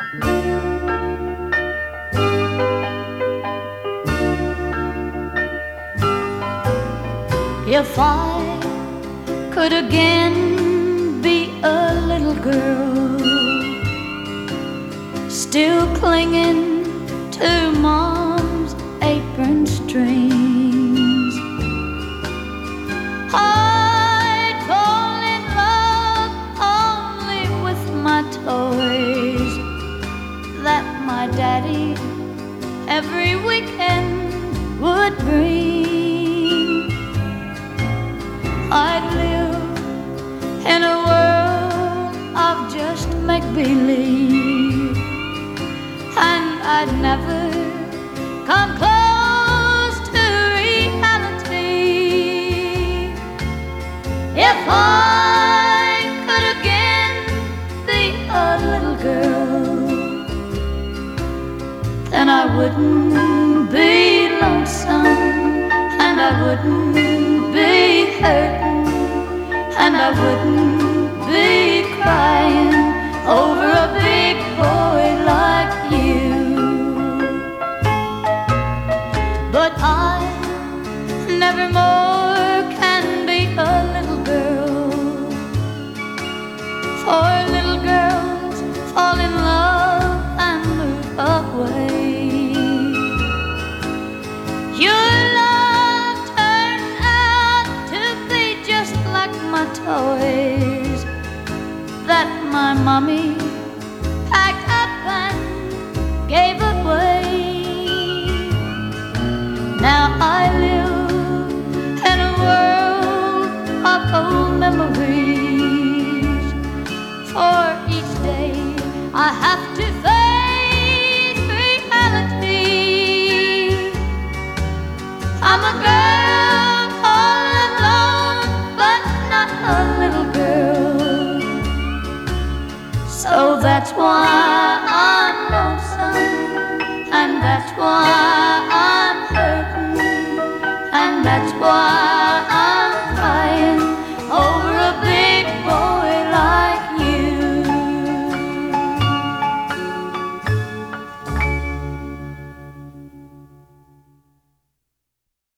If I could again be a little girl, still clinging to Mom's apron strings, I'd fall in love only with my toys that my daddy every weekend would bring. I'd live in a world of just make-believe, and I'd never come close to reality. If I could again be a little girl, then I wouldn't be lonesome, and I wouldn't be hurting, and I wouldn't be crying over a big boy like you. But I never more can be a little girl, for little girls fall in love and move away. Your love turned out to be just like my toys that my mommy packed up and gave away. Now I live in a world of old memories. For each day I have to face reality. I'm a girl all alone, but not a little girl. So that's why I'm lonesome, and that's why